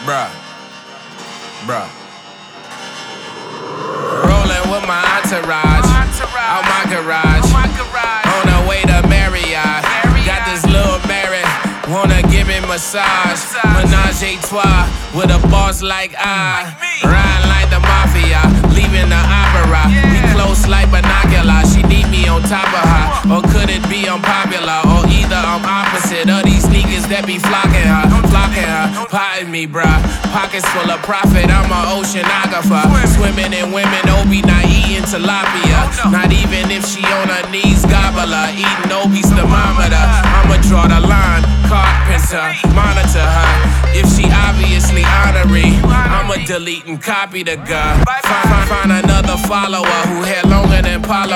Bruh. Rolling with my entourage out my garage. On the way to Marriott. Got this little Mary, wanna give me massage. Menage a trois with a boss like I. Ride like the mafia, leaving the opera. We close like binoculars. She need me on top of her. Or could it be unpopular? Or either I'm opposite of these sneakers that be flocking her. Potting me, bruh. Pockets full of profit, I'm an oceanographer. Swimming in women, Obi not eating tilapia. Not even if she on her knees, gobbler. Eating Obi's thermometer. I'ma draw the line, carpenter. Monitor her. If she obviously honorary, I'ma delete and copy the girl. Find another follower who hair longer than Paula.